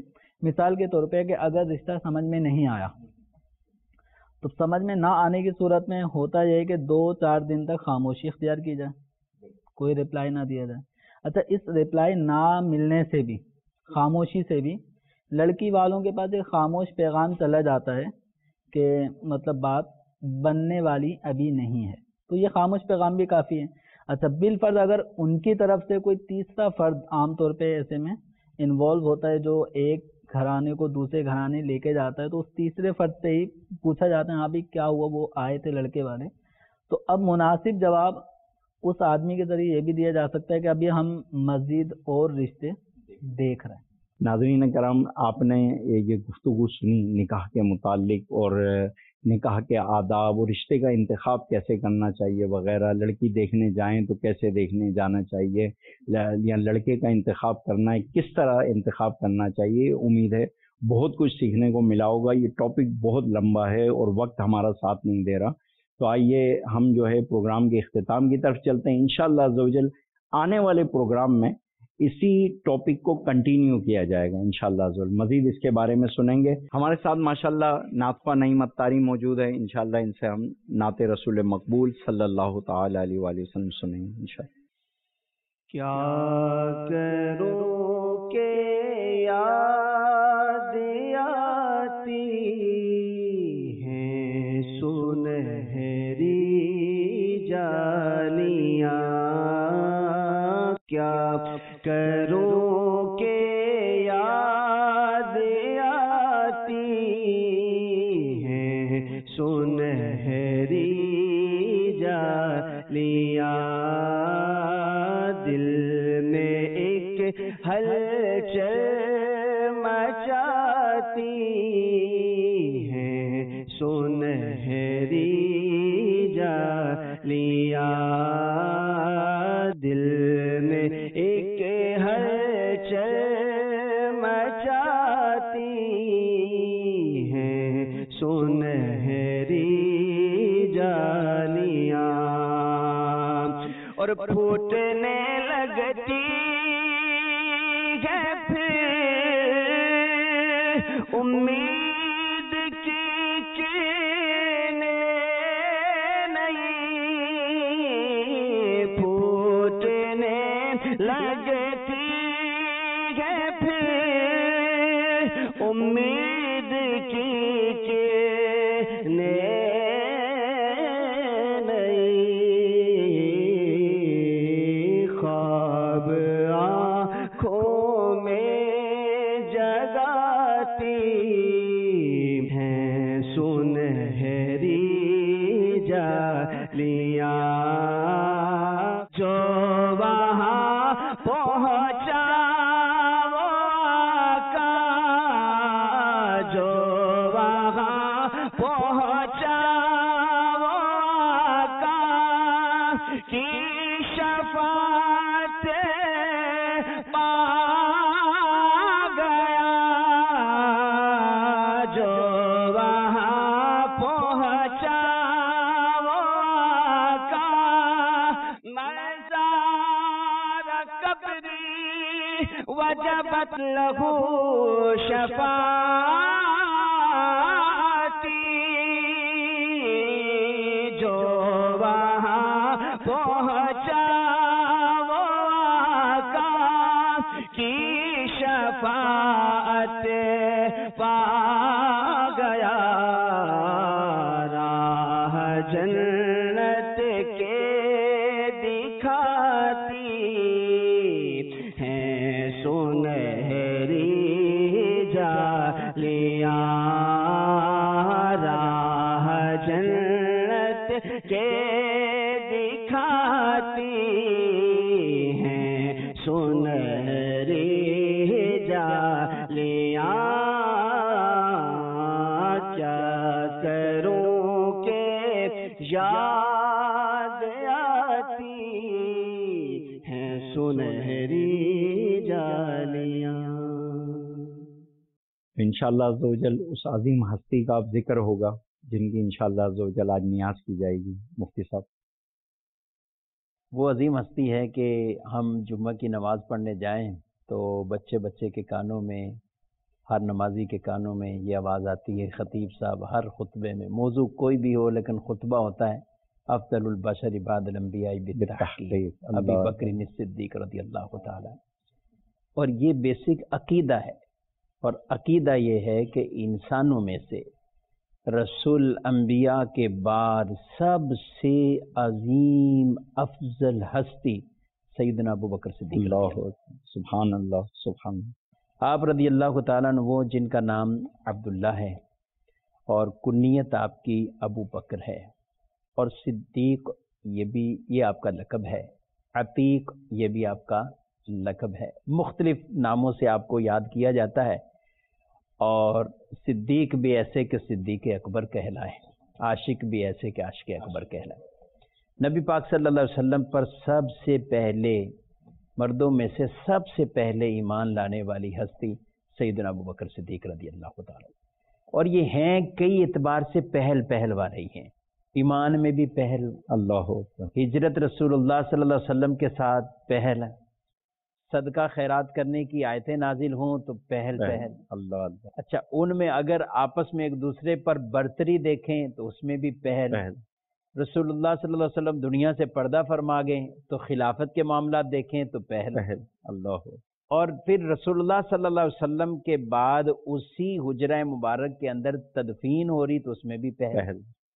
مثال کے طور پہ کہ اگر رشتہ سمجھ میں نہیں آیا تو سمجھ میں نہ آنے کی صورت میں ہوتا یہ ہے کہ 2-4 دن تک خاموشی اختیار کی جائے, کوئی رپلائی نہ دیا جائے. اچھا, اس رپلائی نہ ملنے سے بھی, خاموشی سے بھی لڑکی والوں کے پاس ایک خاموش پیغام چلا جاتا ہے کہ مطلب بات بننے والی ابھی نہیں ہے, تو یہ خاموش پیغام بھی کافی ہے. اچھا, بالفرض اگر ان کی طرف سے کوئی تیسرا فرد عام طور پہ ایسے میں انوالو ہوتا ہے جو ایک گھرانے کو دوسرے گھرانے لے کے جاتا ہے, تو اس تیسرے فرد سے ہی پوچھا جاتا ہے ہاں بھی کیا ہوا, وہ آئے تھے لڑکے والے, تو اب مناسب جواب اس آدمی کے ذریعے یہ بھی دیا جا سکتا ہے کہ ابھی ہم مزید اور رشتے دیکھ رہے ہیں. ناظرین کرام, آپ نے یہ گفتگو سنی نکاح کے متعلق, اور نکاح کے آداب اور رشتے کا انتخاب کیسے کرنا چاہیے وغیرہ. لڑکی دیکھنے جائیں تو کیسے دیکھنے جانا چاہیے, یا لڑکے کا انتخاب کرنا ہے کس طرح انتخاب کرنا چاہیے. امید ہے بہت کچھ سیکھنے کو ملا ہوگا. یہ ٹاپک بہت لمبا ہے اور وقت ہمارا ساتھ نہیں دے رہا, تو آئیے ہم جو ہے پروگرام کے اختتام کی طرف چلتے ہیں. انشاءاللہ عزوجل آنے والے پروگرام میں اسی ٹاپک کو کنٹینیو کیا جائے گا انشاءاللہ عزوجل. مزید اس کے بارے میں سنیں گے. ہمارے ساتھ ماشاءاللہ نعت خواہ نعیم اتاری موجود ہے. انشاءاللہ ان سے ہم نعت رسول مقبول صلی اللہ تعالی علیہ وآلہ وسلم سنیں گے انشاءاللہ. کیا کروں کہ یاد آتی ہیں سنہری جالیاں, کیا کروں کہ یاد آتی ہیں سنہری جالیاں, دل میں ایک ہلچل مچاتی ہیں سنہری جالیاں, دل میں ایک ہلچل مچاتی ہیں سنہری جالیاں, اور پھوٹنے لگتی ہے پھر امید کی کرنیں نہیں, پھوٹنے لگتی ہے پھر امید کی کرنیں جو وہاں پہنچا وہ آقا, جو وہاں پہنچا وہ آقا کی شفاعت پا گیا, جو وہاں پہنچا وجبت له شفاعتی, جو وہاں پہنچا وہ آقا کی شفاعت پا گیا, راہ جنت کے دکھاتی سنہری جالیاں, راہ جنت کے دکھاتی ہیں سنہری جالیاں, کیا کروں کہ یاد آتی ہیں سنہری جالیاں. انشاءاللہ عزوجل اس عظیم ہستی کا اب ذکر ہوگا جن کی انشاءاللہ عزوجل آج نیاز کی جائے گی. مفتی صاحب, وہ عظیم ہستی ہے کہ ہم جمعہ کی نماز پڑھنے جائیں تو بچے کے کانوں میں ہر نمازی کے کانوں میں یہ آواز آتی ہے، خطیب صاحب ہر خطبے میں موضوع کوئی بھی ہو لیکن خطبہ ہوتا ہے افضل البشر بعد الانبیاء بالتحقیق ابی بکر صدیق رضی اللہ تعالی. اور یہ بیسک عقیدہ ہے، اور عقیدہ یہ ہے کہ انسانوں میں سے رسول انبیاء کے بعد سب سے عظیم افضل ہستی سیدنا ابو بکر صدیق رضی اللہ. سبحان اللہ سبحان اللہ. آپ رضی اللہ تعالیٰ عنہ وہ جن کا نام عبداللہ ہے اور کنیت آپ کی ابو بکر ہے، اور صدیق یہ آپ کا لقب ہے، عتیق یہ بھی آپ کا لقب ہے. مختلف ناموں سے آپ کو یاد کیا جاتا ہے، اور صدیق بھی ایسے کہ صدیق اکبر کہلائے، عاشق بھی ایسے کہ عاشق اکبر کہلائے. نبی پاک صلی اللہ علیہ وسلم پر سب سے پہلے مردوں میں سے سب سے پہلے ایمان لانے والی ہستی سیدنا ابو بکر صدیق رضی اللہ تعالیٰ. اور یہ ہیں کئی اعتبار سے پہل والے ہیں، ایمان میں بھی پہل، اللہ ہجرت رسول اللہ صلی اللہ علیہ وسلم کے ساتھ پہل، صدقہ خیرات کرنے کی آیتیں نازل ہوں تو پہل. اللہ. اچھا، ان میں اگر آپس میں ایک دوسرے پر برتری دیکھیں تو اس میں بھی پہل. رسول اللہ صلی اللہ علیہ وسلم دنیا سے پردہ فرما گئے تو خلافت کے معاملات دیکھیں تو پہل. اللہ. اور پھر رسول اللہ صلی اللہ علیہ وسلم کے بعد اسی حجرہ مبارک کے اندر تدفین ہو رہی تو اس میں بھی پہل.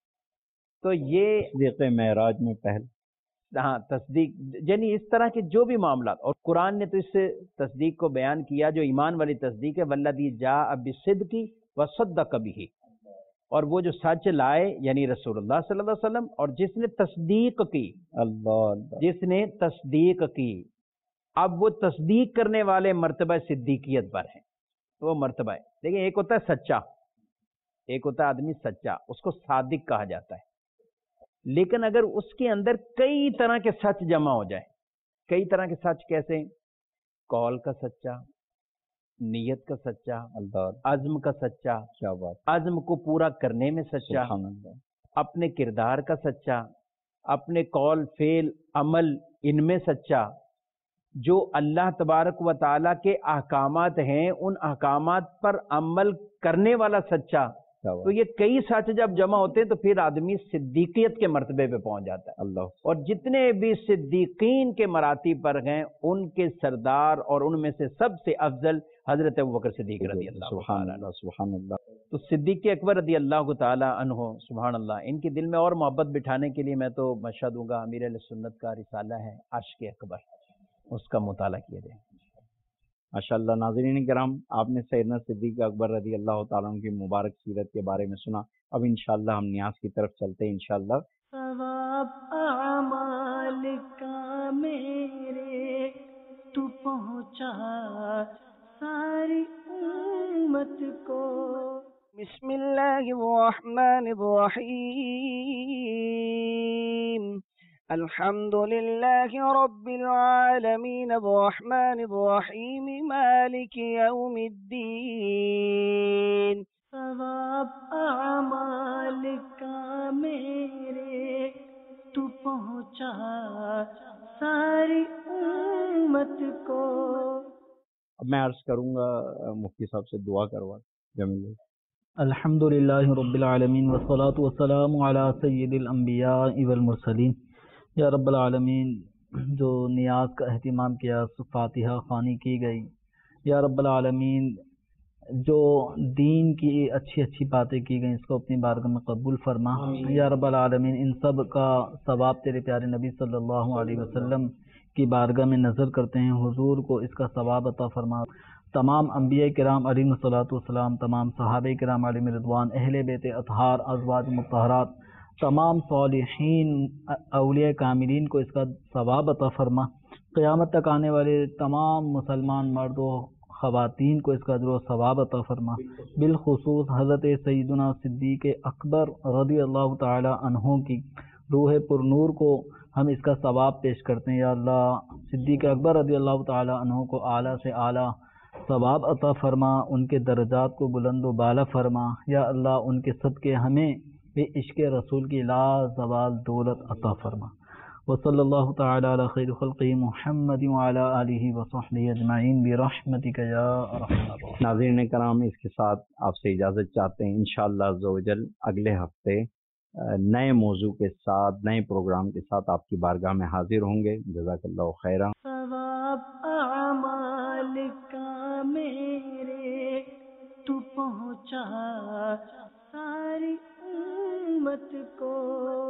تو یہ تصدیق معراج میں پہل. ہاں، تصدیق یعنی اس طرح کے جو بھی معاملات، اور قرآن نے تو اس سے تصدیق کو بیان کیا جو ایمان والی تصدیق ہے، والذی جاء بالصدق وصدق بہ، اور وہ جو سچ لائے یعنی رسول اللہ صلی اللہ علیہ وسلم، اور جس نے تصدیق کی، اللہ جس نے تصدیق کی. اب وہ تصدیق کرنے والے مرتبہ صدیقیت پر ہیں، وہ مرتبہ ہے. دیکھیں، ایک ہوتا ہے سچا، ایک ہوتا ہے آدمی سچا، اس کو صادق کہا جاتا ہے. لیکن اگر اس کے اندر کئی طرح کے سچ جمع ہو جائے، کئی طرح کے سچ کیسے؟ قول کا سچا، نیت کا سچا، اللہ عزم کا سچا، کیا بات، عزم کو پورا کرنے میں سچا، سبحان اللہ. اپنے کردار کا سچا، اپنے قول فعل عمل ان میں سچا، جو اللہ تبارک و تعالیٰ کے احکامات ہیں ان احکامات پر عمل کرنے والا سچا. تو یہ کئی سچ جب جمع ہوتے ہیں تو پھر آدمی صدیقیت کے مرتبے پہ پہنچ جاتا ہے. اللہ. اور جتنے بھی صدیقین کے مراتب پر ہیں ان کے سردار اور ان میں سے سب سے افضل حضرت ابوبکر صدیق رضی اللہ سبحان اللہ سبحان اللہ. تو صدیق اکبر رضی اللہ تعالی عنہ، سبحان اللہ، ان کے دل میں اور محبت بٹھانے کے لیے میں تو مشورہ دوں گا، امیر اہل سنت کا رسالہ ہے عاشق اکبر، اس کا مطالعہ کیے جائے. ماشاء اللہ. ناظرین کرام، آپ نے سیدنا صدیق اکبر رضی اللہ تعالیٰ عنہ کی مبارک سیرت کے بارے میں سنا. اب انشاءاللہ ہم نیاز کی طرف چلتے ہیں. انشاءاللہ ثواب اعمال کا میرے تو پہنچا ساری امت کو. بسم اللہ الرحمن الرحیم. الحمد للہ رب العالمین الرحمن الرحیم مالک یوم الدین. ثواب اعمال کا میرے تو پہنچا ساری امت کو. اب میں عرض کروں گا مفتی صاحب سے دعا کروا جمیل. الحمدللہ رب العالمین والصلاة والسلام علی سید الانبیاء والمرسلین. یا رب العالمین، جو نیاز کا اہتمام کیا، فاتحہ خوانی کی گئی، یا رب العالمین جو دین کی اچھی اچھی باتیں کی گئیں اس کو اپنی بارگاہ میں قبول فرما. یا رب العالمین ان سب کا ثواب تیرے پیارے نبی صلی اللہ علیہ وسلم کی بارگاہ میں نظر کرتے ہیں، حضور کو اس کا ثواب عطا فرما. تمام انبیاء کرام علیہم الصلوۃ والسلام، تمام صحابہ کرام علیہم رضوان، اہل بیت اطہار، ازواج مطہرات، تمام صالحین اولیاء کاملین کو اس کا ثواب عطا فرما. قیامت تک آنے والے تمام مسلمان مرد و خواتین کو اس کا اجر و ثواب عطا فرما. بالخصوص حضرت سیدنا صدیق اکبر رضی اللہ تعالی عنہ کی روح پر نور کو ہم اس کا ثواب پیش کرتے ہیں. یا اللہ، صدیق اکبر رضی اللہ تعالی عنہ کو اعلیٰ سے اعلیٰ ثواب عطا فرما، ان کے درجات کو بلند و بالا فرما. یا اللہ، ان کے صدقے ہمیں بھی عشق رسول کی لا زوال دولت عطا فرما. وصلی اللہ تعالی علی خیر خلقہ محمد وعلی آلہ وصحبہ اجمعین برحمتک یا ارحم الراحمین۔ ناظرین کرام، اس کے ساتھ آپ سے اجازت چاہتے ہیں، انشاءاللہ عز و جل اگلے ہفتے نئے موضوع کے ساتھ، نئے پروگرام کے ساتھ آپ کی بارگاہ میں حاضر ہوں گے۔ جزاک اللہ خیرہ۔ ثواب اعمال کا میرے تو پہنچا ساری امت کو۔